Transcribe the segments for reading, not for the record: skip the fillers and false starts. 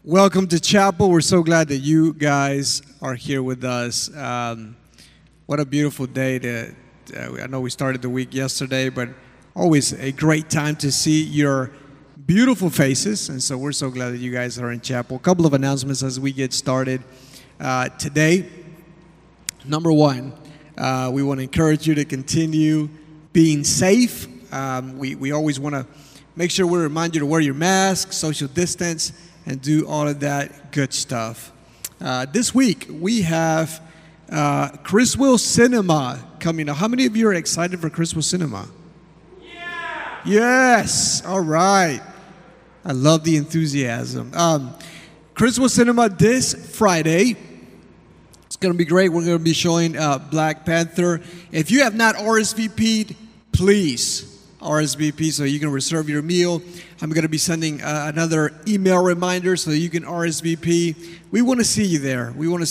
Welcome to Chapel. We're so glad that you guys are here with us. What a beautiful day. I know we started the week yesterday, but always a great time to see your beautiful faces. And so we're so glad that you guys are in Chapel. A couple of announcements as we get started. Today, number one, we want to encourage you to continue being safe. We always want to make sure we remind you to wear your mask, social distance, and do all of that good stuff. This week, we have Criswell Cinema coming up. How many of you are excited for Criswell Cinema? Yeah! Yes! All right. I love the enthusiasm. Criswell Cinema this Friday. It's going to be great. We're going to be showing Black Panther. If you have not RSVP'd, please RSVP so you can reserve your meal. I'm going to be sending another email reminder so you can RSVP. We want to see you there.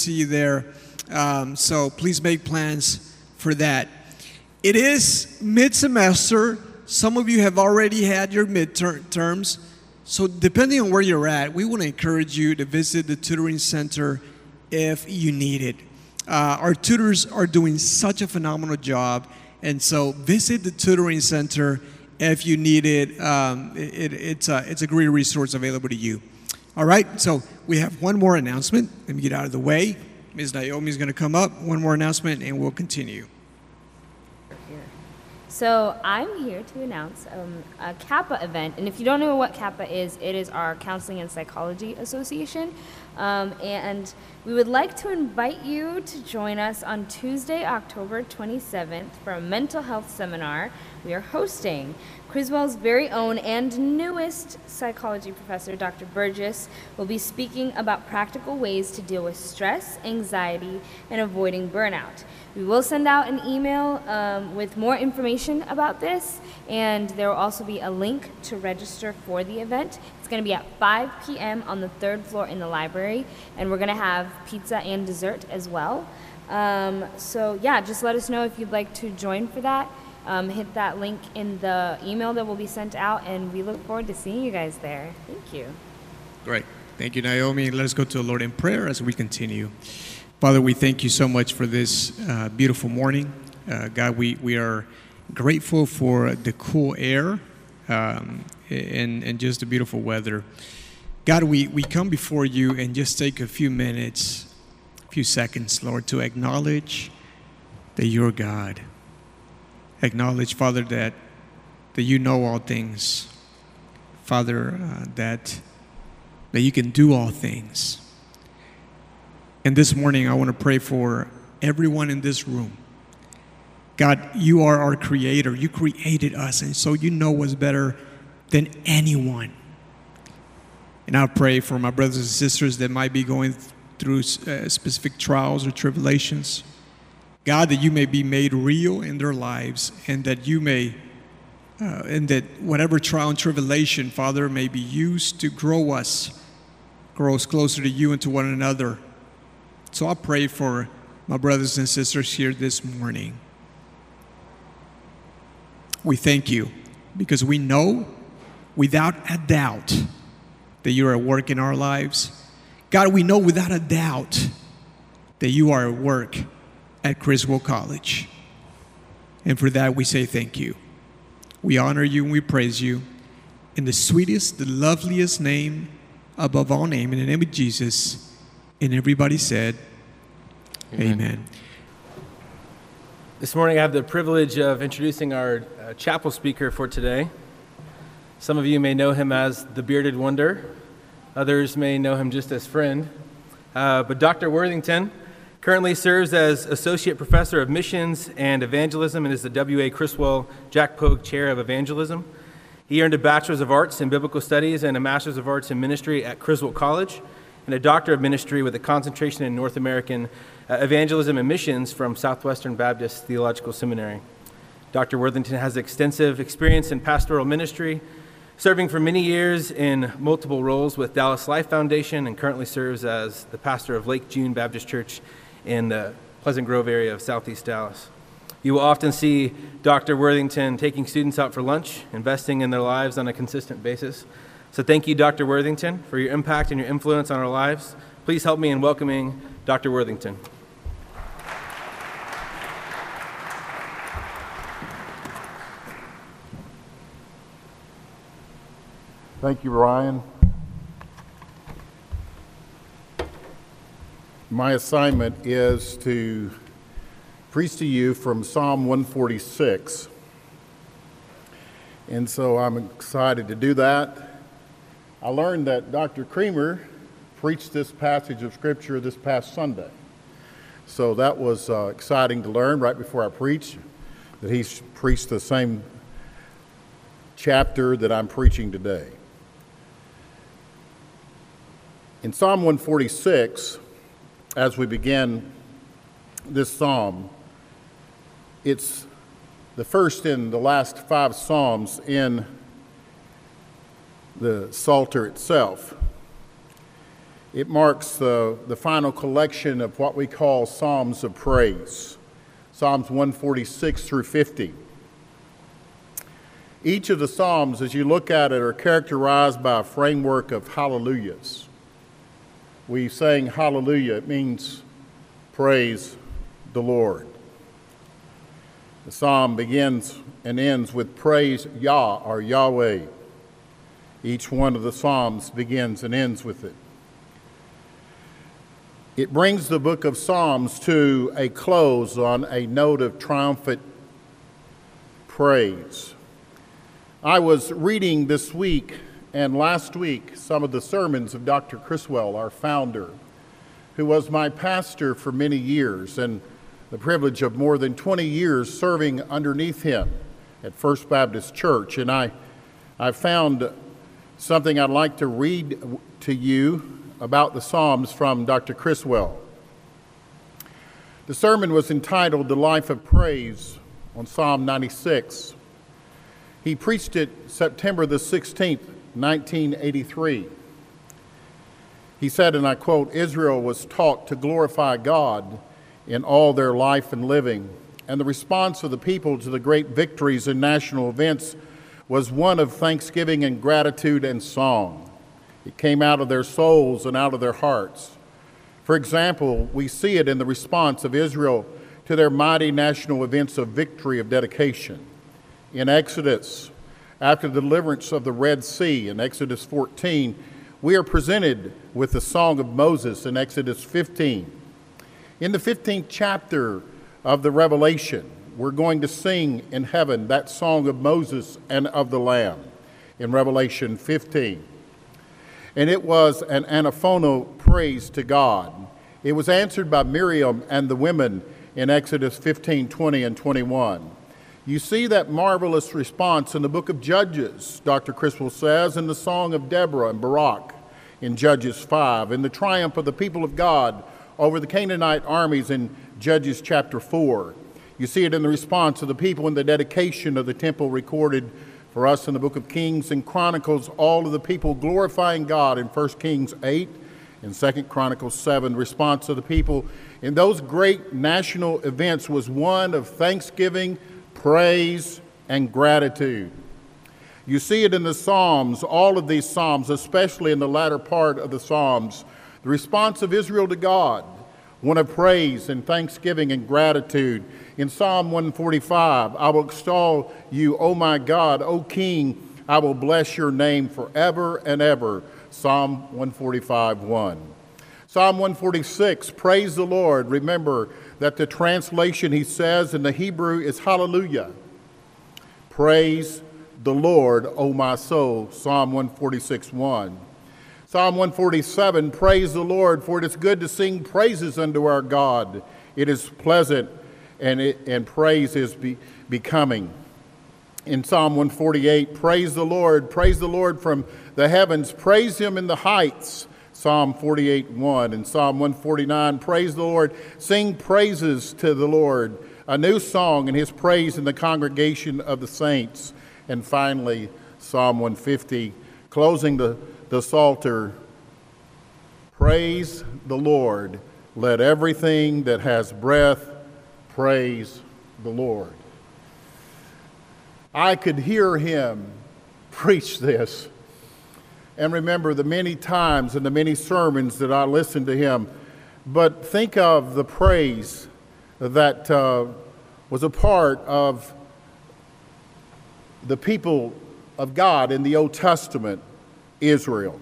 So please make plans for that. It is mid-semester. Some of you have already had your midterms. So depending on where you're at, we want to encourage you to visit the tutoring center if you need it. Our tutors are doing such a phenomenal job. And so visit the tutoring center if you need it. It's a great resource available to you. All right, so we have one more announcement. Let me get out of the way. Ms. Naomi is going to come up. One more announcement, and we'll continue. So I'm here to announce a Kappa event. And if you don't know what Kappa is, it is our Counseling and Psychology Association. And we would like to invite you to join us on Tuesday, October 27th for a mental health seminar we are hosting. Criswell's very own and newest psychology professor, Dr. Burgess, will be speaking about practical ways to deal with stress, anxiety, and avoiding burnout. We will send out an email with more information about this, and there will also be a link to register for the event. It's going to be at 5 p.m. on the third floor in the library, and we're going to have pizza and dessert as well. So yeah, just let us know if you'd like to join for that. Hit that link in the email that will be sent out, and we look forward to seeing you guys there. Thank you. Great. Thank you, Naomi. Let us go to the Lord in prayer as we continue. Father, we thank you so much for this beautiful morning. God, we are grateful for the cool air and just the beautiful weather. God, we come before you and just take a few minutes, a few seconds, Lord, to acknowledge that you're God. Acknowledge, Father, that you know all things. Father, that you can do all things. And this morning, I want to pray for everyone in this room. God, you are our creator. You created us, and so you know what's better than anyone. And I pray for my brothers and sisters that might be going through specific trials or tribulations. God, that you may be made real in their lives, and that you may, and that whatever trial and tribulation, Father, may be used to grow us closer to you and to one another. So I pray for my brothers and sisters here this morning. We thank you because we know without a doubt that you are at work in our lives. God, we know without a doubt that you are at work at Criswell College. And for that, we say thank you. We honor you and we praise you in the sweetest, the loveliest name above all name, in the name of Jesus. And everybody said, Amen. This morning I have the privilege of introducing our chapel speaker for today. Some of you may know him as the Bearded Wonder. Others may know him just as friend. But Dr. Worthington currently serves as Associate Professor of Missions and Evangelism and is the W.A. Criswell Jack Pogue Chair of Evangelism. He earned a Bachelor's of Arts in Biblical Studies and a Master's of Arts in Ministry at Criswell College, and a Doctor of Ministry with a concentration in North American Evangelism and Missions from Southwestern Baptist Theological Seminary. Dr. Worthington has extensive experience in pastoral ministry, serving for many years in multiple roles with Dallas Life Foundation, and currently serves as the pastor of Lake June Baptist Church in the Pleasant Grove area of Southeast Dallas. You will often see Dr. Worthington taking students out for lunch, investing in their lives on a consistent basis. So thank you, Dr. Worthington, for your impact and your influence on our lives. Please help me in welcoming Dr. Worthington. Thank you, Ryan. My assignment is to preach to you from Psalm 146. And so I'm excited to do that. I learned that Dr. Creamer preached this passage of Scripture this past Sunday. So that was exciting to learn right before I preached, that he's preached the same chapter that I'm preaching today. In Psalm 146, as we begin this psalm, it's the first in the last 5 psalms in the Psalter itself. It marks the final collection of what we call Psalms of Praise, Psalms 146 through 50. Each of the Psalms, as you look at it, are characterized by a framework of hallelujahs. We sang hallelujah. It means praise the Lord. The psalm begins and ends with praise Yah or Yahweh. Each one of the psalms begins and ends with it. It brings the book of Psalms to a close on a note of triumphant praise. I was reading this week and last week some of the sermons of Dr. Criswell, our founder, who was my pastor for many years, and the privilege of more than 20 years serving underneath him at First Baptist Church. And I found something I'd like to read to you about the Psalms from Dr. Criswell. The sermon was entitled The Life of Praise on Psalm 96. He preached it September the 16th, 1983. He said, and I quote, "Israel was taught to glorify God in all their life and living, and the response of the people to the great victories and national events was one of thanksgiving and gratitude and song. It came out of their souls and out of their hearts. For example, we see it in the response of Israel to their mighty national events of victory, of dedication. In Exodus, after the deliverance of the Red Sea in Exodus 14, we are presented with the Song of Moses in Exodus 15. In the 15th chapter of the Revelation, we're going to sing in heaven that Song of Moses and of the Lamb in Revelation 15. And it was an antiphonal praise to God. It was answered by Miriam and the women in Exodus 15, 20, and 21. You see that marvelous response in the book of Judges, Dr. Criswell says, in the Song of Deborah and Barak in Judges 5, in the triumph of the people of God over the Canaanite armies in Judges chapter 4. You see it in the response of the people in the dedication of the temple recorded for us in the book of Kings and Chronicles, all of the people glorifying God in 1 Kings 8 and 2 Chronicles 7. The response of the people in those great national events was one of thanksgiving, praise, and gratitude. You see it in the Psalms, all of these Psalms, especially in the latter part of the Psalms, the response of Israel to God, one of praise and thanksgiving and gratitude. In Psalm 145, I will extol you, O my God, O King, I will bless your name forever and ever. Psalm 145:1. Psalm 146, praise the Lord. Remember that the translation, he says, in the Hebrew is hallelujah. Praise the Lord, O my soul. Psalm 146:1. Psalm 147, praise the Lord, for it is good to sing praises unto our God. It is pleasant, and praise is becoming. In Psalm 148, praise the Lord from the heavens, praise him in the heights. Psalm 48:1. In Psalm 149, praise the Lord, sing praises to the Lord, a new song in his praise in the congregation of the saints. And finally, Psalm 150, closing the Psalter, praise the Lord, let everything that has breath praise the Lord. I could hear him preach this and remember the many times and the many sermons that I listened to him, but think of the praise that was a part of the people of God in the Old Testament, Israel.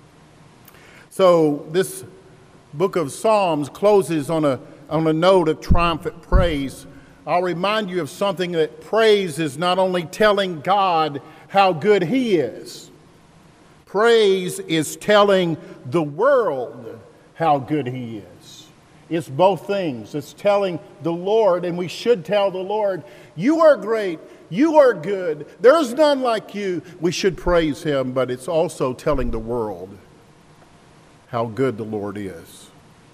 So this book of Psalms closes on a note of triumphant praise. I'll remind you of something, that praise is not only telling God how good he is. Praise is telling the world how good he is. It's both things. It's telling the Lord, and we should tell the Lord, you are great, you are good, there's none like you. We should praise him, but it's also telling the world how good the Lord is.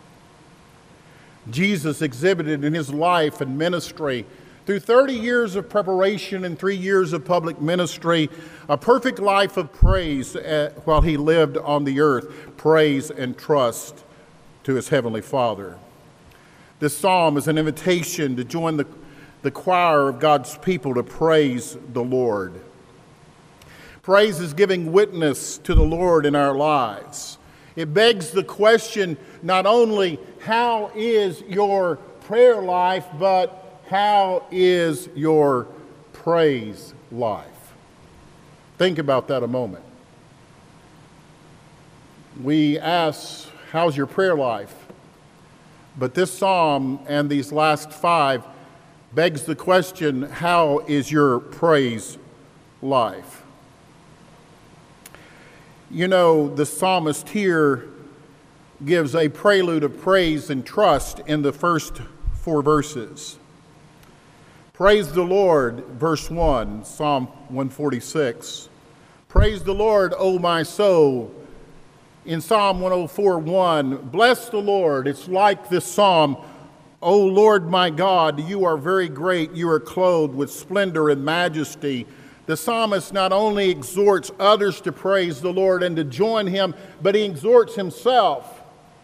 Jesus exhibited in his life and ministry, through 30 years of preparation and 3 years of public ministry, a perfect life of praise while he lived on the earth, praise and trust to his heavenly Father. This psalm is an invitation to join the choir of God's people to praise the Lord. Praise is giving witness to the Lord in our lives. It begs the question, not only how is your prayer life, but how is your praise life? Think about that a moment. We ask, how's your prayer life? But this psalm and these last 5 begs the question, how is your praise life? You know, the psalmist here gives a prelude of praise and trust in the first 4 verses. Praise the Lord, verse 1, Psalm 146. Praise the Lord, O my soul. In Psalm 104:1, bless the Lord. It's like this psalm, O Lord my God, you are very great. You are clothed with splendor and majesty. The psalmist not only exhorts others to praise the Lord and to join him, but he exhorts himself.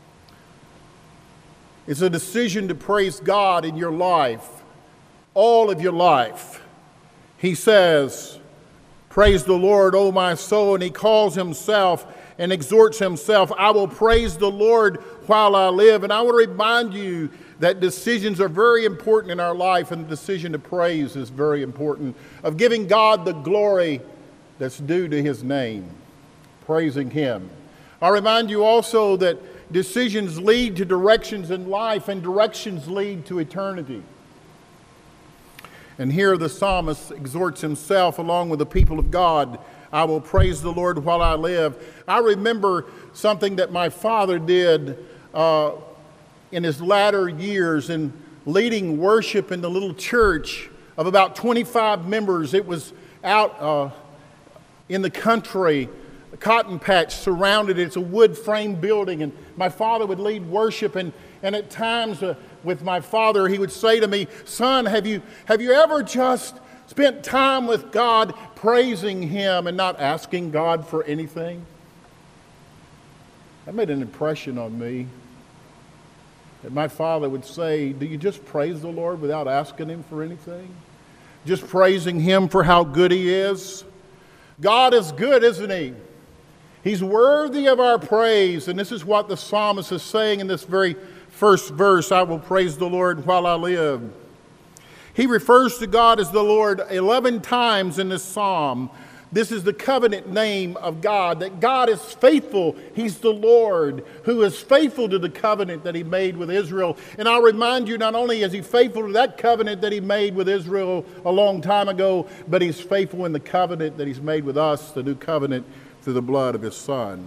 It's a decision to praise God in your life, all of your life. He says, praise the Lord, O my soul, and he calls himself and exhorts himself, I will praise the Lord while I live. And I will remind you that decisions are very important in our life, and the decision to praise is very important, of giving God the glory that's due to his name, praising him. I remind you also that decisions lead to directions in life, and directions lead to eternity. And here the psalmist exhorts himself along with the people of God, I will praise the Lord while I live. I remember something that my father did in his latter years in leading worship in the little church of about 25 members. It was out in the country, a cotton patch surrounded it. It's a wood frame building, and my father would lead worship, and at times with my father, he would say to me, son, have you ever just spent time with God praising him and not asking God for anything? That made an impression on me. That my father would say, do you just praise the Lord without asking him for anything? Just praising him for how good he is? God is good, isn't he? He's worthy of our praise. And this is what the psalmist is saying in this very first verse, I will praise the Lord while I live. He refers to God as the Lord 11 times in this psalm. This is the covenant name of God, that God is faithful. He's the Lord who is faithful to the covenant that he made with Israel. And I'll remind you, not only is he faithful to that covenant that he made with Israel a long time ago, but he's faithful in the covenant that he's made with us, the new covenant through the blood of his Son.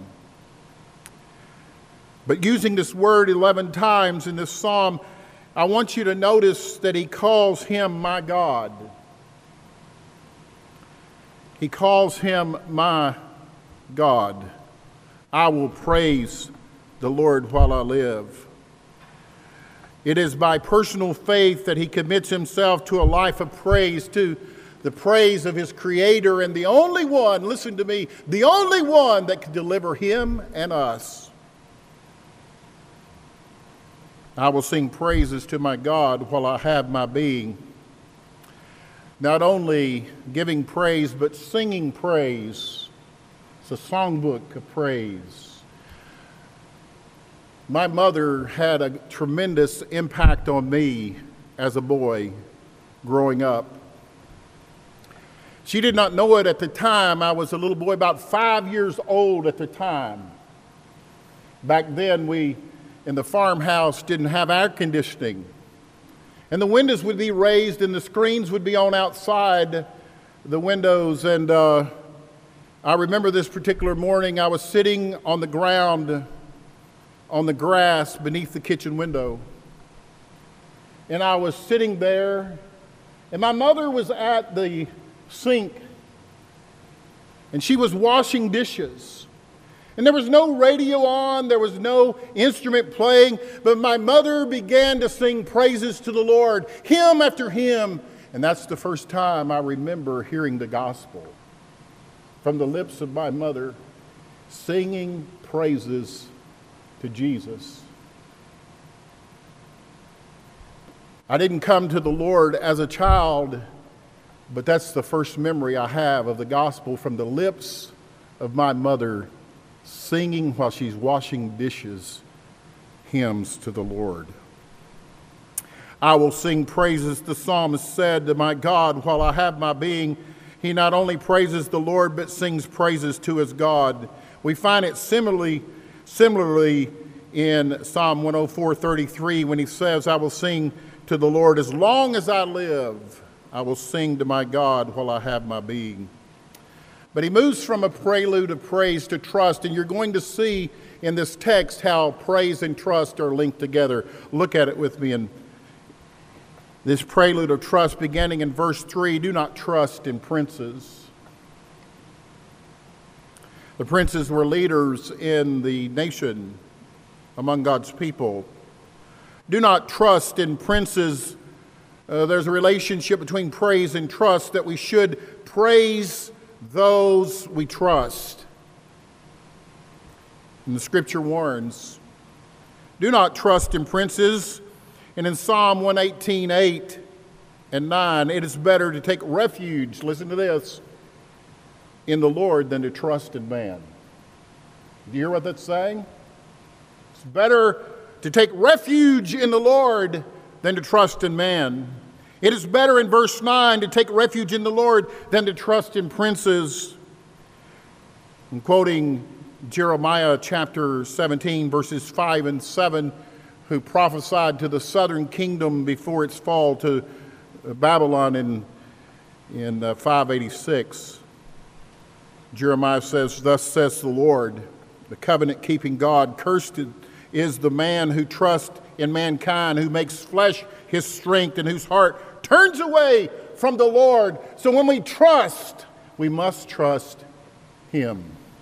But using this word 11 times in this psalm, I want you to notice that he calls him my God. He calls him my God. I will praise the Lord while I live. It is by personal faith that he commits himself to a life of praise, to the praise of his Creator, and the only one, listen to me, the only one that can deliver him and us. I will sing praises to my God while I have my being. Not only giving praise, but singing praise. It's a songbook of praise. My mother had a tremendous impact on me as a boy growing up. She did not know it at the time. I was a little boy, about 5 years old at the time. Back then, we, in the farmhouse, didn't have air conditioning. And the windows would be raised and the screens would be on outside the windows. And I remember this particular morning, I was sitting on the ground, on the grass beneath the kitchen window. And I was sitting there, and my mother was at the sink, and she was washing dishes. And there was no radio on, there was no instrument playing, but my mother began to sing praises to the Lord, hymn after hymn. And that's the first time I remember hearing the gospel from the lips of my mother, singing praises to Jesus. I didn't come to the Lord as a child, but that's the first memory I have of the gospel from the lips of my mother, singing while she's washing dishes, hymns to the Lord. I will sing praises, the psalmist said, to my God while I have my being. He not only praises the Lord, but sings praises to his God. We find it similarly in Psalm 104:33 when he says, I will sing to the Lord as long as I live. I will sing to my God while I have my being. But he moves from a prelude of praise to trust, and you're going to see in this text how praise and trust are linked together. Look at it with me in this prelude of trust beginning in verse 3. Do not trust in princes. The princes were leaders in the nation among God's people. Do not trust in princes. There's a relationship between praise and trust, that we should praise those we trust. And the scripture warns, do not trust in princes. And in Psalm 118:8 and 9, it is better to take refuge, listen to this, in the Lord than to trust in man. Do you hear what that's saying? It's better to take refuge in the Lord than to trust in man. It is better in verse 9 to take refuge in the Lord than to trust in princes. I'm quoting Jeremiah chapter 17, verses 5 and 7, who prophesied to the southern kingdom before its fall to Babylon in 586. Jeremiah says, thus says the Lord, the covenant-keeping God, cursed is the man who trusts in mankind, who makes flesh his strength, and whose heart turns away from the Lord. So when we trust, we must trust him.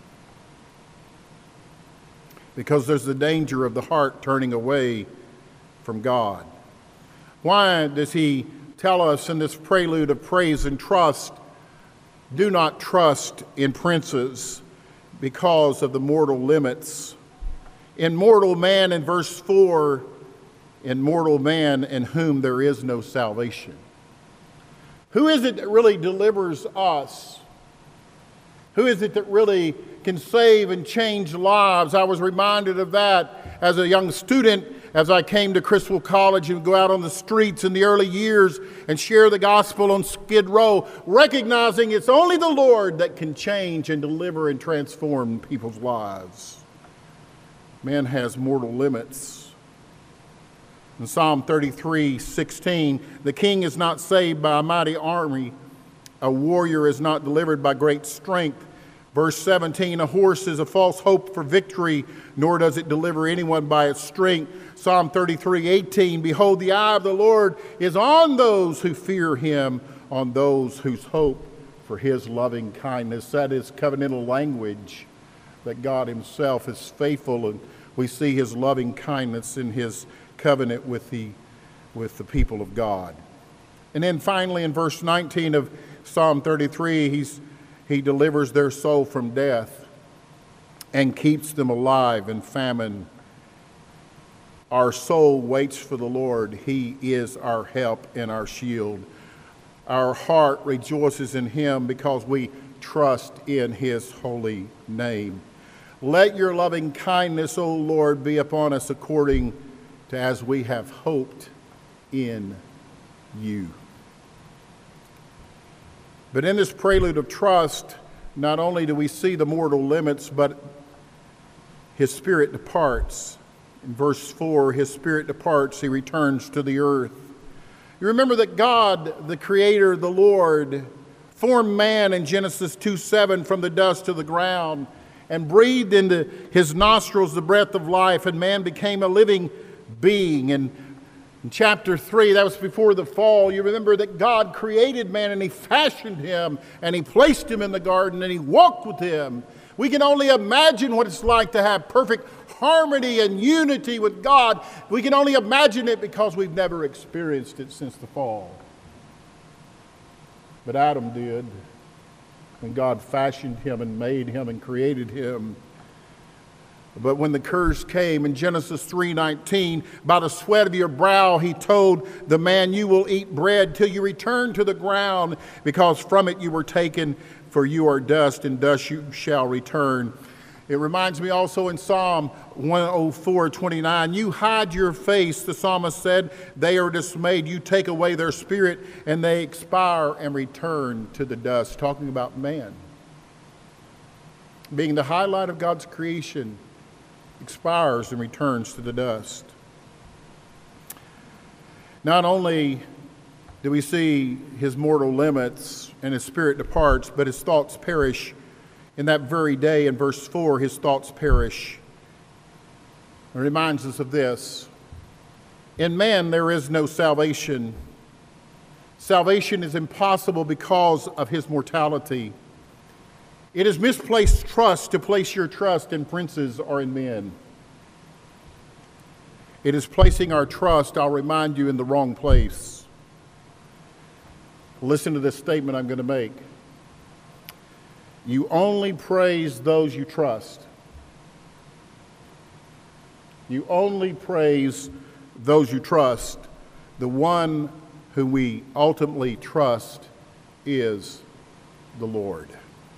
Because there's the danger of the heart turning away from God. Why does he tell us in this prelude of praise and trust, do not trust in princes? Because of the mortal limits. In mortal man, in verse 4, in mortal man in whom there is no salvation. Who is it that really delivers us? Who is it that really can save and change lives? I was reminded of that as a young student as I came to Criswell College and go out on the streets in the early years and share the gospel on Skid Row, recognizing it's only the Lord that can change and deliver and transform people's lives. Man has mortal limits. In Psalm 33:16, the king is not saved by a mighty army. A warrior is not delivered by great strength. Verse 17, a horse is a false hope for victory, nor does it deliver anyone by its strength. Psalm 33:18, behold, the eye of the Lord is on those who fear him, on those whose hope for his loving kindness. That is covenantal language, that God himself is faithful, and we see his loving kindness in his covenant with the people of God. And then finally in verse 19 of Psalm 33, he delivers their soul from death and keeps them alive in famine. Our soul waits for the Lord. He is our help and our shield. Our heart rejoices in him because we trust in his holy name. Let your loving kindness, O Lord, be upon us according to as we have hoped in you. But in this prelude of trust, not only do we see the mortal limits, but his spirit departs. In verse 4, his spirit departs, he returns to the earth. You remember that God, the Creator, the Lord, formed man in Genesis 2:7 from the dust of the ground and breathed into his nostrils the breath of life, and man became a living being. And in chapter 3, that was before the fall, you remember that God created man and he fashioned him and he placed him in the garden and he walked with him. We can only imagine what it's like to have perfect harmony and unity with God. We can only imagine it because we've never experienced it since the fall. But Adam did, when God fashioned him and made him and created him. But when the curse came in Genesis 3:19, by the sweat of your brow he told the man, you will eat bread till you return to the ground, because from it you were taken, for you are dust, and dust you shall return. It reminds me also in Psalm 104:29, you hide your face, the psalmist said, they are dismayed. You take away their spirit, and they expire and return to the dust. Talking about man being the highlight of God's creation, expires and returns to the dust. Not only do we see his mortal limits and his spirit departs, but his thoughts perish. In that very day, in verse 4, his thoughts perish. It reminds us of this. In man, there is no salvation. Salvation is impossible because of his mortality. It is misplaced trust to place your trust in princes or in men. It is placing our trust, I'll remind you, in the wrong place. Listen to this statement I'm going to make. You only praise those you trust. You only praise those you trust. The one who we ultimately trust is the Lord.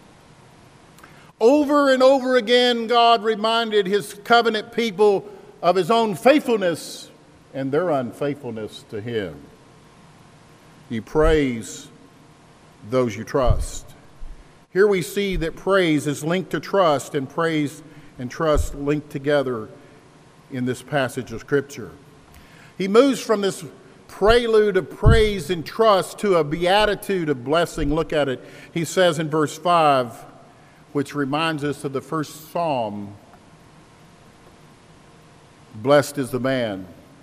Over and over again, God reminded his covenant people of his own faithfulness and their unfaithfulness to him. You praise those you trust. Here we see that praise is linked to trust, and praise and trust linked together in this passage of Scripture. He moves from this prelude of praise and trust to a beatitude of blessing. Look at it. He says in verse 5, which reminds us of the first psalm, blessed is the man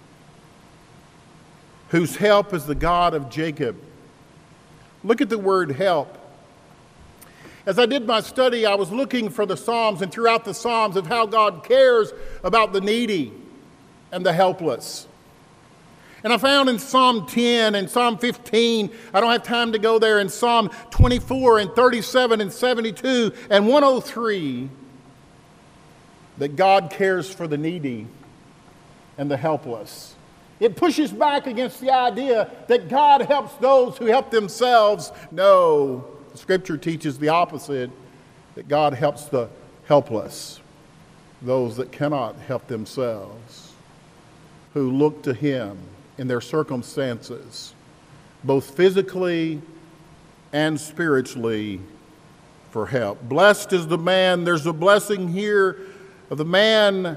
whose help is the God of Jacob. Look at the word help. As I did my study, I was looking for the Psalms and throughout the Psalms of how God cares about the needy and the helpless. And I found in Psalm 10 and Psalm 15, I don't have time to go there, in Psalm 24 and 37 and 72 and 103, that God cares for the needy and the helpless. It pushes back against the idea that God helps those who help themselves. No. Scripture teaches the opposite, that God helps the helpless, those that cannot help themselves, who look to him in their circumstances, both physically and spiritually, for help. Blessed is the man, there's a blessing here of the man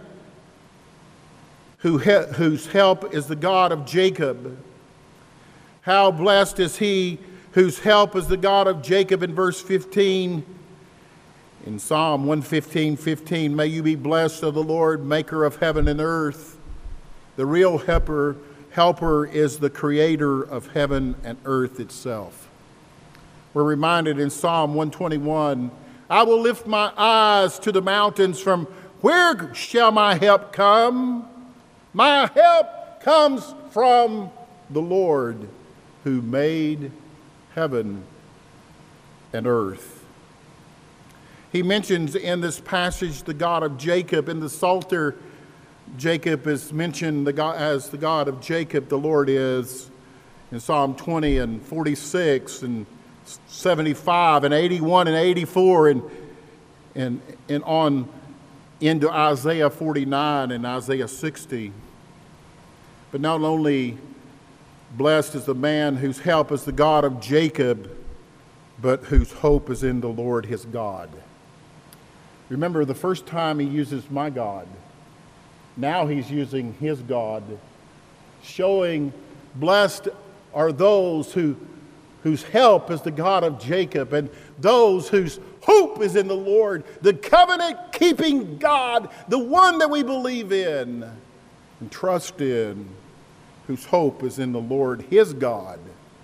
whose help is the God of Jacob. How blessed is he whose help is the God of Jacob, in verse 15. In Psalm 115:15, may you be blessed of the Lord, maker of heaven and earth. The real helper is the creator of heaven and earth itself. We're reminded in Psalm 121, I will lift my eyes to the mountains, from where shall my help come? My help comes from the Lord who made heaven and earth. He mentions in this passage the God of Jacob. In the Psalter, Jacob is mentioned as the God of Jacob, the Lord is. In Psalm 20 and 46 and 75 and 81 and 84 and on into Isaiah 49 and Isaiah 60. But not only blessed is the man whose help is the God of Jacob, but whose hope is in the Lord his God. Remember, the first time he uses my God, now he's using his God, showing blessed are those whose help is the God of Jacob, and those whose hope is in the Lord, the covenant-keeping God, the one that we believe in and trust in, whose hope is in the Lord, his God.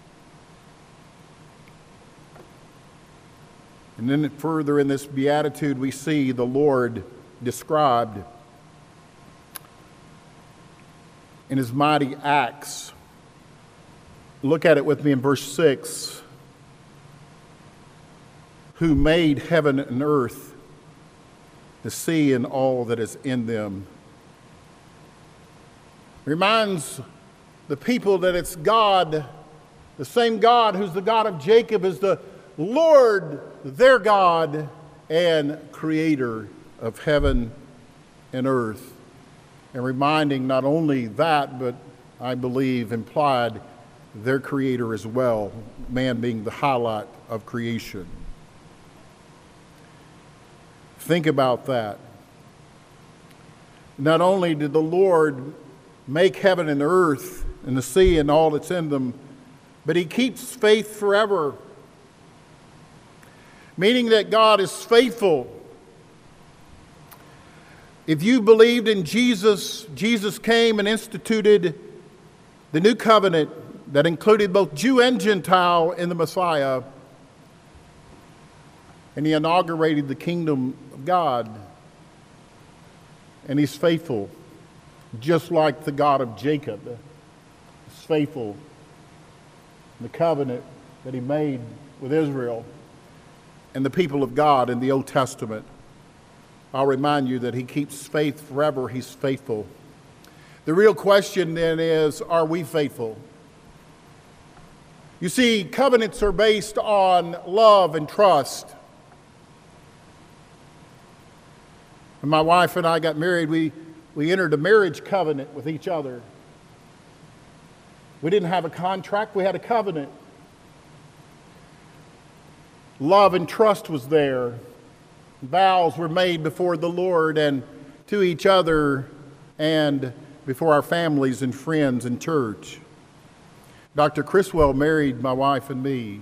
And then further in this beatitude, we see the Lord described in his mighty acts. Look at it with me in verse 6. Who made heaven and earth, the sea and all that is in them. Reminds the people that it's God, the same God who's the God of Jacob, is the Lord, their God and creator of heaven and earth. And reminding not only that, but I believe implied their creator as well, man being the highlight of creation. Think about that. Not only did the Lord make heaven and earth and the sea and all that's in them, but he keeps faith forever. Meaning that God is faithful. If you believed in Jesus, Jesus came and instituted the new covenant that included both Jew and Gentile in the Messiah. And he inaugurated the kingdom of God. And he's faithful, just like the God of Jacob is faithful in the covenant that he made with Israel and the people of God in the Old Testament. I'll remind you that he keeps faith forever. He's faithful. The real question then is, are we faithful? You see, covenants are based on love and trust. When my wife and I got married, we entered a marriage covenant with each other. We didn't have a contract, we had a covenant. Love and trust was there. Vows were made before the Lord and to each other and before our families and friends and church. Dr. Criswell married my wife and me.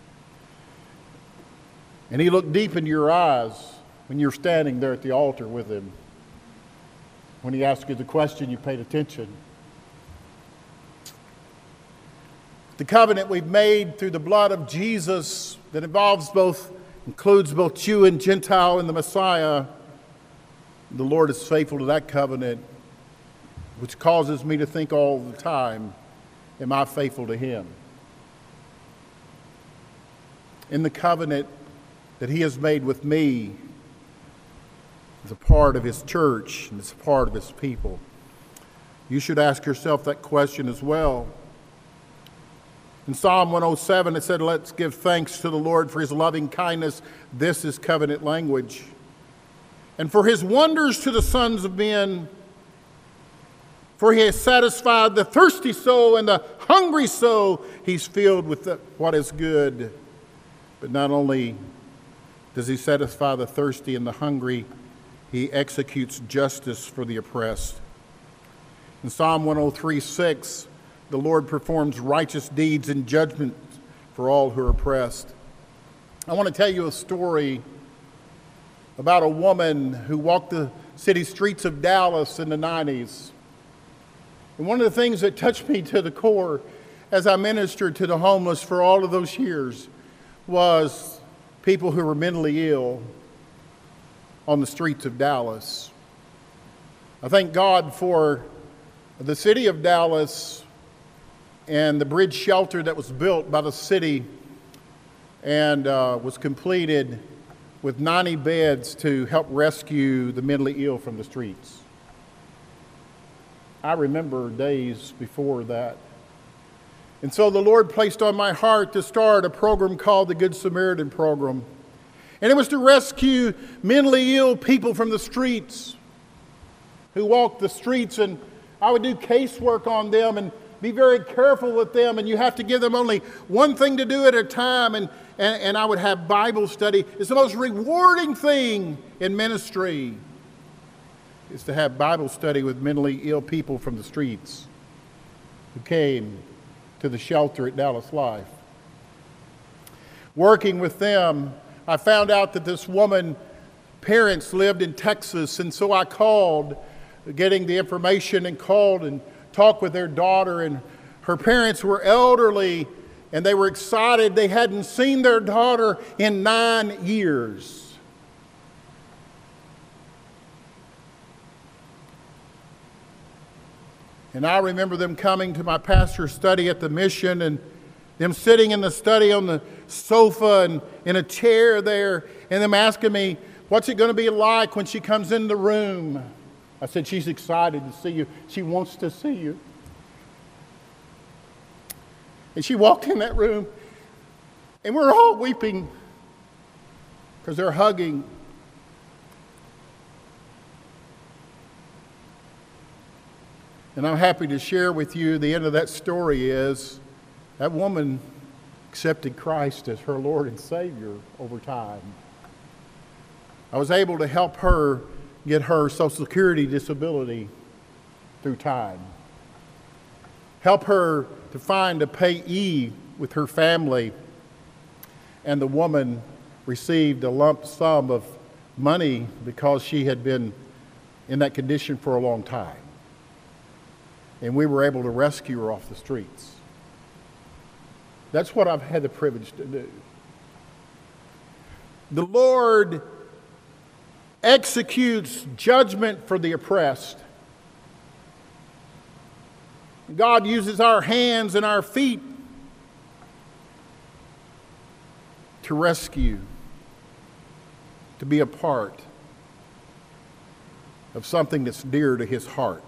And he looked deep into your eyes when you're standing there at the altar with him. When he asked you the question, you paid attention. The covenant we've made through the blood of Jesus that includes both Jew and Gentile in the Messiah. The Lord is faithful to that covenant, which causes me to think all the time, am I faithful to him? In the covenant that he has made with me as a part of his church and as a part of his people, you should ask yourself that question as well. In Psalm 107, it said, let's give thanks to the Lord for his loving kindness. This is covenant language. And for his wonders to the sons of men. For he has satisfied the thirsty soul and the hungry soul. He's filled with what is good. But not only does he satisfy the thirsty and the hungry, he executes justice for the oppressed. In Psalm 103:6, the Lord performs righteous deeds and judgment for all who are oppressed. I want to tell you a story about a woman who walked the city streets of Dallas in the 90s. And one of the things that touched me to the core as I ministered to the homeless for all of those years was people who were mentally ill on the streets of Dallas. I thank God for the city of Dallas and the bridge shelter that was built by the city and was completed with 90 beds to help rescue the mentally ill from the streets. I remember days before that. And so the Lord placed on my heart to start a program called the Good Samaritan Program. And it was to rescue mentally ill people from the streets who walk the streets, and I would do casework on them and be very careful with them, and you have to give them only one thing to do at a time, and I would have Bible study. It's the most rewarding thing in ministry, is to have Bible study with mentally ill people from the streets who came to the shelter at Dallas Life. Working with them, I found out that this woman's parents lived in Texas, and so I called, getting the information, and called and talked with their daughter, and her parents were elderly, and they were excited. They hadn't seen their daughter in 9 years. And I remember them coming to my pastor's study at the mission, and them sitting in the study on the sofa and in a chair there, and them asking me, what's it going to be like when she comes in the room? I said, she's excited to see you. She wants to see you. And she walked in that room, and we're all weeping because they're hugging. And I'm happy to share with you the end of that story is that woman accepted Christ as her Lord and Savior over time. I was able to help her get her Social Security disability through time. Help her to find a payee with her family. And the woman received a lump sum of money because she had been in that condition for a long time. And we were able to rescue her off the streets. That's what I've had the privilege to do. The Lord executes judgment for the oppressed. God uses our hands and our feet to rescue, to be a part of something that's dear to His heart.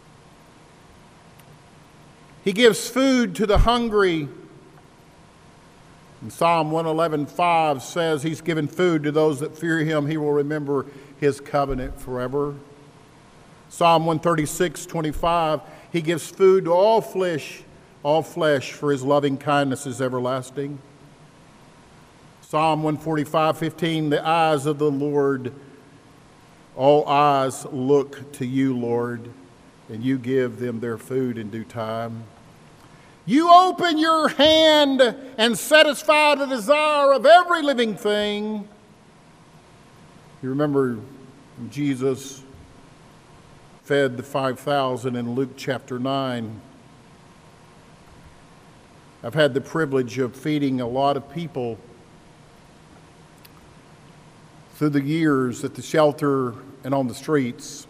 He gives food to the hungry. And Psalm 111:5 says He's given food to those that fear Him. He will remember His covenant forever. Psalm 136:25, He gives food to all flesh, for His loving kindness is everlasting. Psalm 145:15, the eyes of the Lord, all eyes look to you, Lord, and you give them their food in due time. You open your hand and satisfy the desire of every living thing. You remember Jesus fed the 5,000 in Luke chapter 9. I've had the privilege of feeding a lot of people through the years at the shelter and on the streets.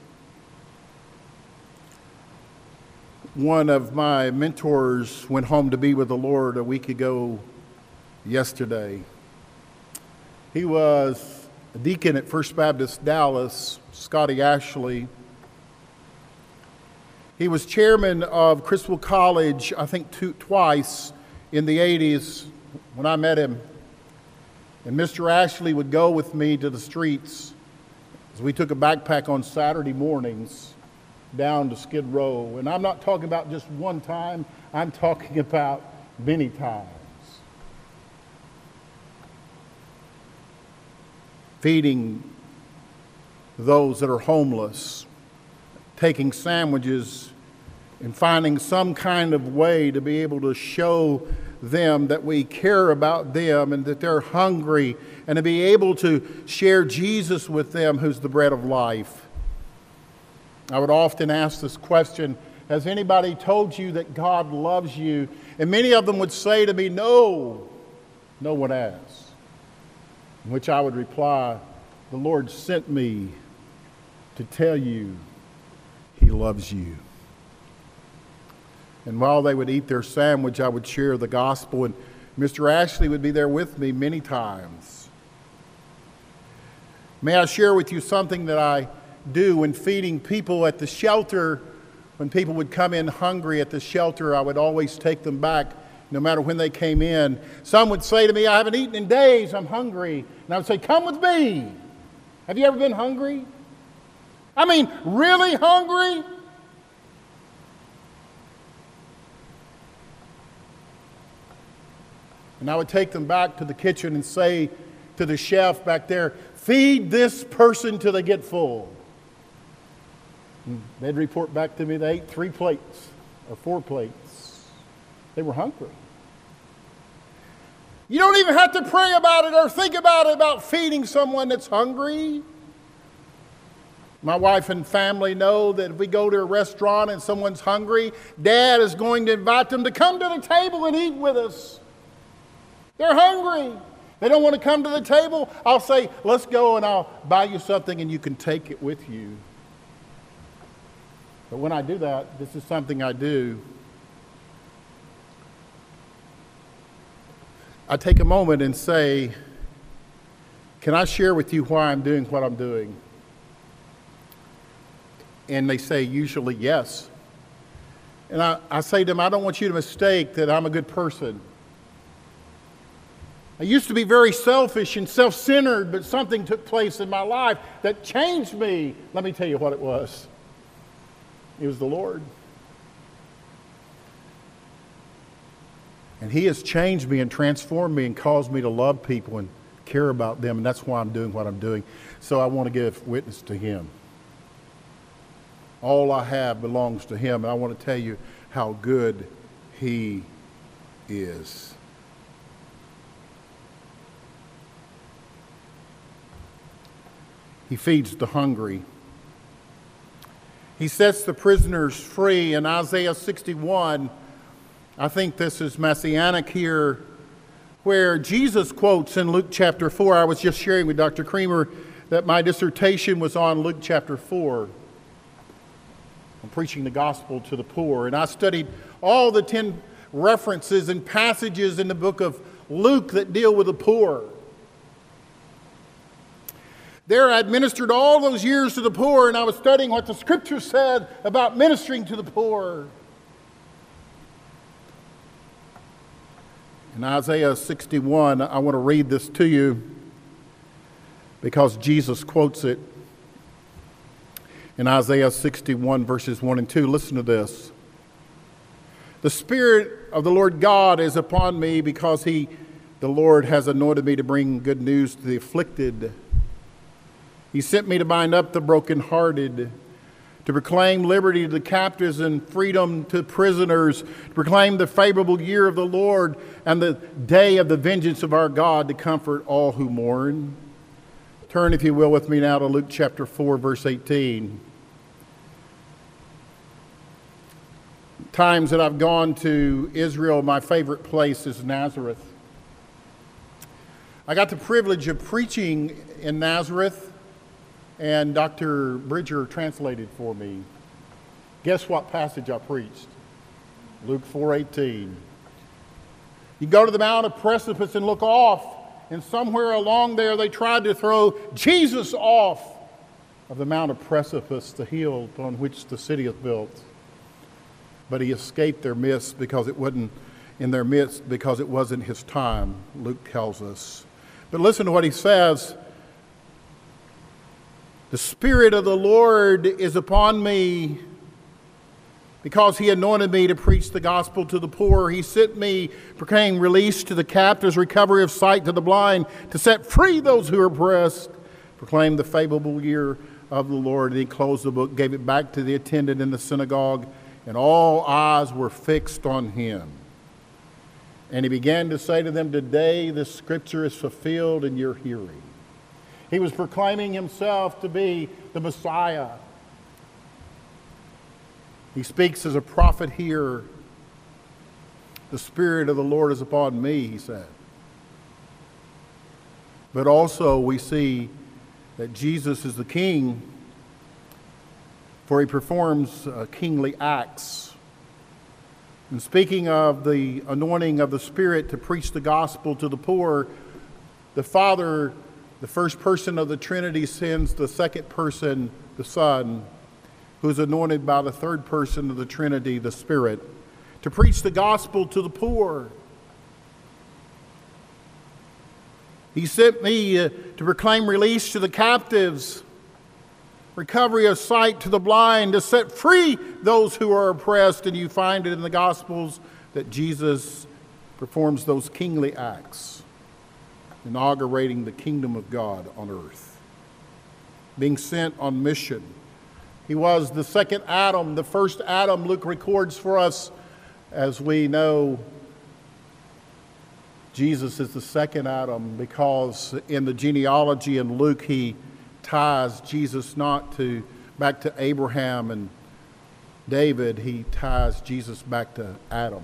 One of my mentors went home to be with the Lord a week ago yesterday. He was a deacon at First Baptist Dallas, Scotty Ashley. He was chairman of Criswell College, I think twice in the 80s when I met him. And Mr. Ashley would go with me to the streets as we took a backpack on Saturday mornings down to Skid Row. And I'm not talking about just one time, I'm talking about many times. Feeding those that are homeless, taking sandwiches and finding some kind of way to be able to show them that we care about them and that they're hungry, and to be able to share Jesus with them, who's the bread of life. I would often ask this question, has anybody told you that God loves you? And many of them would say to me, no, no one has. In which I would reply, the Lord sent me to tell you He loves you. And while they would eat their sandwich, I would share the gospel, and Mr. Ashley would be there with me many times. May I share with you something that I do when feeding people at the shelter? When people would come in hungry at the shelter, I would always take them back no matter when they came in. Some would say to me, I haven't eaten in days, I'm hungry. And I would say, come with me. Have you ever been hungry? I mean, really hungry? And I would take them back to the kitchen and say to the chef back there, feed this person till they get full. And they'd report back to me they ate 3 plates or 4 plates. They were hungry. You don't even have to pray about it or think about it, about feeding someone that's hungry. My wife and family know that if we go to a restaurant and someone's hungry, Dad is going to invite them to come to the table and eat with us. They're hungry. They don't want to come to the table. I'll say, let's go and I'll buy you something and you can take it with you. But when I do that, this is something I do. I take a moment and say, can I share with you why I'm doing what I'm doing? And they say usually yes. And I say to them, I don't want you to mistake that I'm a good person. I used to be very selfish and self-centered, but something took place in my life that changed me. Let me tell you what it was. It was the Lord. And He has changed me and transformed me and caused me to love people and care about them, and that's why I'm doing what I'm doing. So I want to give witness to Him. All I have belongs to Him, and I want to tell you how good He is. He feeds the hungry. He sets the prisoners free. In Isaiah 61, I think this is messianic here, where Jesus quotes in Luke chapter 4. I was just sharing with Dr. Creamer that my dissertation was on Luke chapter 4. I'm preaching the gospel to the poor. And I studied all the 10 references and passages in the book of Luke that deal with the poor. There I ministered all those years to the poor, and I was studying what the Scripture said about ministering to the poor. In Isaiah 61, I want to read this to you because Jesus quotes it. In Isaiah 61, verses 1 and 2, listen to this. The Spirit of the Lord God is upon me because the Lord has anointed me to bring good news to the afflicted. He sent me to bind up the brokenhearted, to proclaim liberty to the captives and freedom to prisoners, to proclaim the favorable year of the Lord and the day of the vengeance of our God, to comfort all who mourn. Turn, if you will, with me now to Luke chapter 4, verse 18. Times that I've gone to Israel, my favorite place is Nazareth. I got the privilege of preaching in Nazareth, and Dr. Bridger translated for me. Guess what passage I preached? Luke 4:18. You go to the Mount of Precipice and look off, and somewhere along there they tried to throw Jesus off of the Mount of Precipice, the hill upon which the city is built. But he escaped their midst because it wasn't in their midst because it wasn't his time, Luke tells us. But listen to what he says. The Spirit of the Lord is upon me because He anointed me to preach the gospel to the poor. He sent me proclaim release to the captives, recovery of sight to the blind, to set free those who are oppressed, proclaim the favorable year of the Lord. And he closed the book, gave it back to the attendant in the synagogue, and all eyes were fixed on him. And he began to say to them, today this scripture is fulfilled in your hearing. He was proclaiming himself to be the Messiah. He speaks as a prophet here. The Spirit of the Lord is upon me, he said. But also we see that Jesus is the King, for he performs kingly acts. And speaking of the anointing of the Spirit to preach the gospel to the poor, the Father, the first person of the Trinity, sends the second person, the Son, who's anointed by the third person of the Trinity, the Spirit, to preach the gospel to the poor. He sent me to proclaim release to the captives, recovery of sight to the blind, to set free those who are oppressed. And you find it in the Gospels that Jesus performs those kingly acts, inaugurating the kingdom of God on earth, being sent on mission. He was the second Adam. The first Adam, Luke records for us, as we know, Jesus is the second Adam, because in the genealogy in Luke, he ties Jesus not back to Abraham and David. He ties Jesus back to Adam.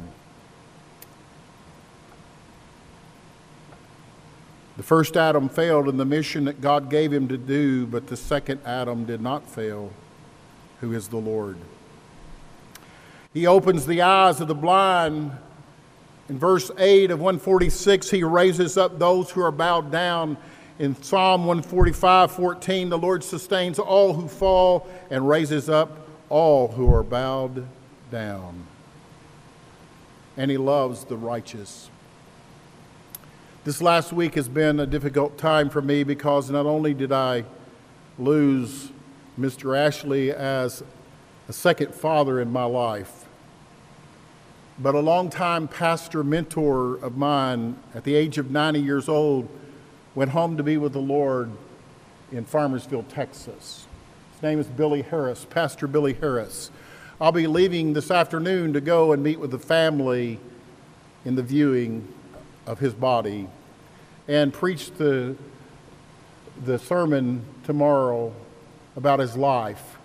The first Adam failed in the mission that God gave him to do, but the second Adam did not fail, who is the Lord. He opens the eyes of the blind. In verse 8 of 146, he raises up those who are bowed down. In Psalm 145:14, the Lord sustains all who fall and raises up all who are bowed down. And he loves the righteous. This last week has been a difficult time for me, because not only did I lose Mr. Ashley as a second father in my life, but a longtime pastor mentor of mine, at the age of 90 years old, went home to be with the Lord in Farmersville, Texas. His name is Billy Harris, Pastor Billy Harris. I'll be leaving this afternoon to go and meet with the family in the viewing of his body and preach the sermon tomorrow about his life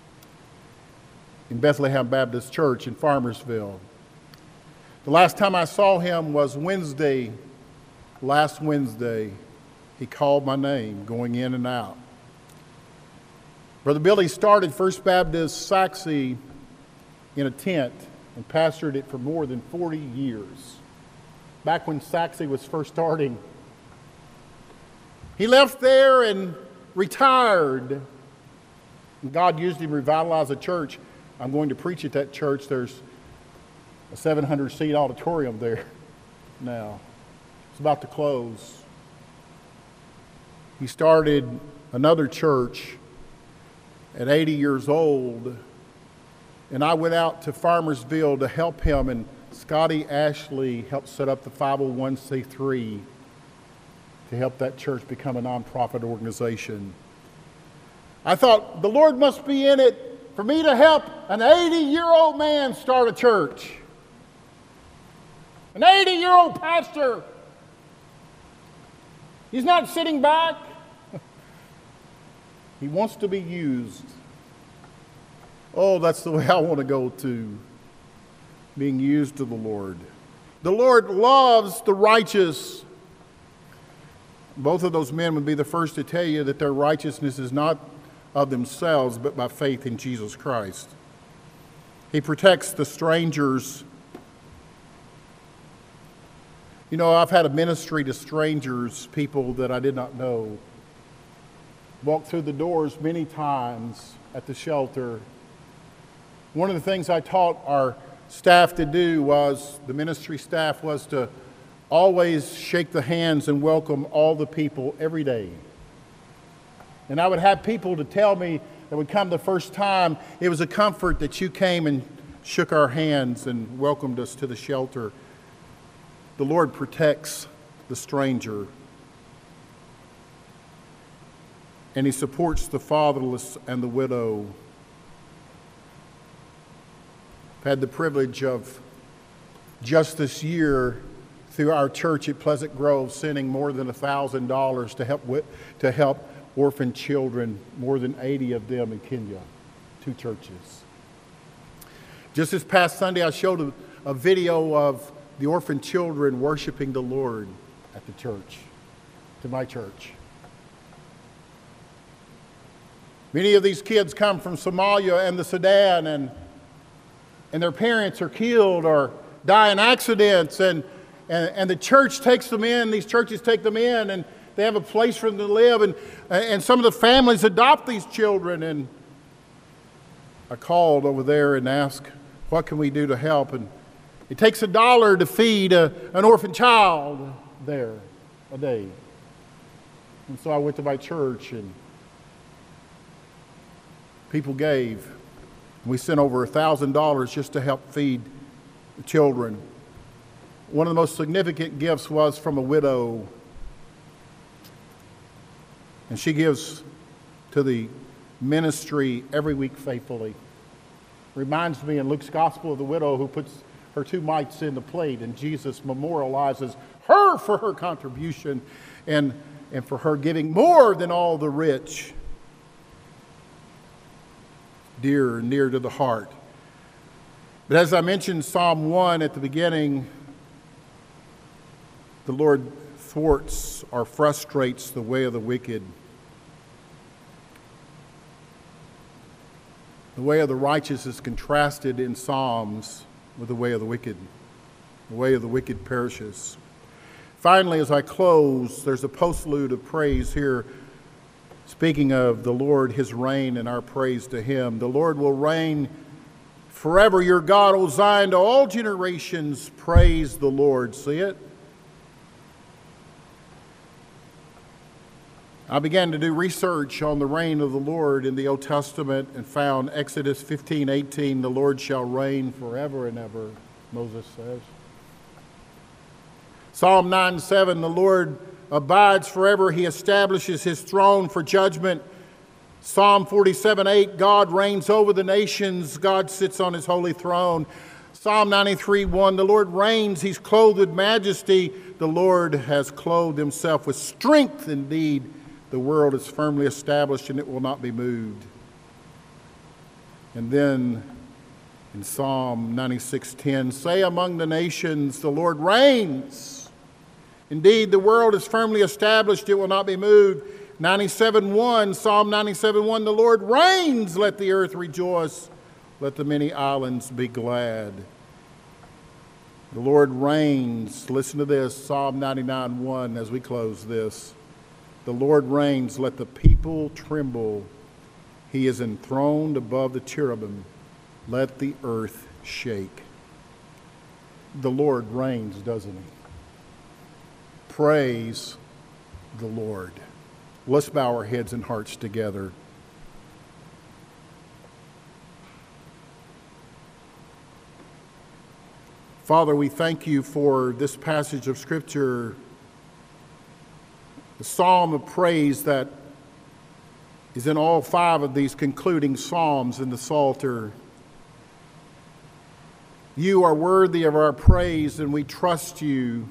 in Bethlehem Baptist Church in Farmersville. The last time I saw him was last Wednesday. He called my name going in and out. Brother Billy started First Baptist Saxe in a tent and pastored it for more than 40 years. Back when Saxe was first starting. He left there and retired. And God used him to revitalize a church. I'm going to preach at that church. There's a 700-seat auditorium there now. It's about to close. He started another church at 80 years old, and I went out to Farmersville to help him, and Scotty Ashley helped set up the 501c3 to help that church become a nonprofit organization. I thought, the Lord must be in it for me to help an 80-year-old man start a church. An 80-year-old pastor. He's not sitting back. He wants to be used. Oh, that's the way I want to go to, being used to the Lord. The Lord loves the righteous. Both of those men would be the first to tell you that their righteousness is not of themselves, but by faith in Jesus Christ. He protects the strangers. You know, I've had a ministry to strangers, people that I did not know. Walked through the doors many times at the shelter. One of the things I taught our staff to do was, the ministry staff, was to always shake the hands and welcome all the people every day. And I would have people to tell me that would come the first time, it was a comfort that you came and shook our hands and welcomed us to the shelter. The Lord protects the stranger, and He supports the fatherless and the widow. I've had the privilege of just this year, through our church at Pleasant Grove, sending more than $1,000 to help orphan children, more than 80 of them in Kenya, 2 churches. Just this past Sunday, I showed a video of the orphan children worshiping the Lord at the church, to my church. Many of these kids come from Somalia and the Sudan, and their parents are killed or die in accidents, and the church takes them in, these churches take them in, and they have a place for them to live, and some of the families adopt these children. And I called over there and asked, what can we do to help? And It takes $1 to feed an orphan child there a day. And so I went to my church, and people gave. We sent over $1,000 just to help feed the children. One of the most significant gifts was from a widow. And she gives to the ministry every week faithfully. Reminds me in Luke's Gospel of the widow who puts her 2 mites in the plate, and Jesus memorializes her for her contribution and for her giving more than all the rich. Dear and near to the heart. But as I mentioned Psalm 1 at the beginning, the Lord thwarts or frustrates the way of the wicked. The way of the righteous is contrasted in Psalms with the way of the wicked. The way of the wicked perishes. Finally, as I close, there's a postlude of praise here. Speaking of the Lord, his reign, and our praise to him. The Lord will reign forever. Your God, O Zion, to all generations, praise the Lord. See it? I began to do research on the reign of the Lord in the Old Testament and found Exodus 15:18, the Lord shall reign forever and ever, Moses says. Psalm 9:7, the Lord abides forever. He establishes his throne for judgment. Psalm 47:8, God reigns over the nations. God sits on his holy throne. Psalm 93:1, the Lord reigns. He's clothed with majesty. The Lord has clothed himself with strength. Indeed, the world is firmly established and it will not be moved. And then in Psalm 96:10, say among the nations, the Lord reigns. Indeed, the world is firmly established, it will not be moved. 97:1, Psalm 97:1, the Lord reigns, let the earth rejoice, let the many islands be glad. The Lord reigns. Listen to this, Psalm 99:1 as we close this. The Lord reigns, let the people tremble. He is enthroned above the cherubim, let the earth shake. The Lord reigns, doesn't he? Praise the Lord. Let's bow our heads and hearts together. Father, we thank you for this passage of Scripture, the psalm of praise that is in all 5 of these concluding psalms in the Psalter. You are worthy of our praise, and we trust you.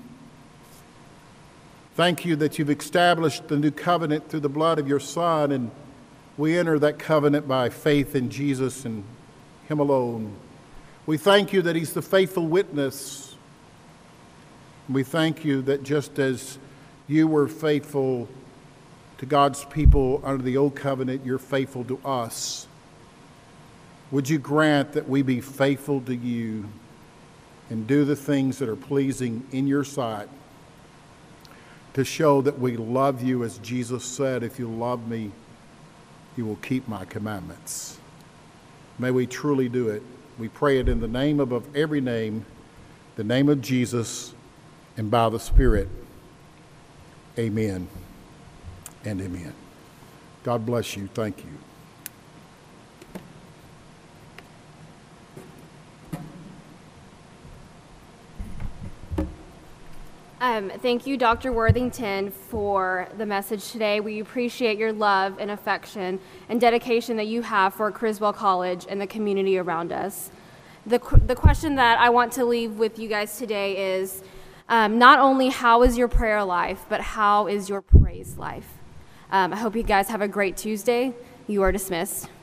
Thank you that you've established the new covenant through the blood of your Son, and we enter that covenant by faith in Jesus and him alone. We thank you that he's the faithful witness. We thank you that just as you were faithful to God's people under the old covenant, you're faithful to us. Would you grant that we be faithful to you and do the things that are pleasing in your sight, to show that we love you, as Jesus said, if you love me, you will keep my commandments. May we truly do it. We pray it in the name above every name, the name of Jesus, and by the Spirit. Amen and amen. God bless you. Thank you. Thank you, Dr. Worthington, for the message today. We appreciate your love and affection and dedication that you have for Criswell College and the community around us. The question that I want to leave with you guys today is not only how is your prayer life, but how is your praise life? I hope you guys have a great Tuesday. You are dismissed.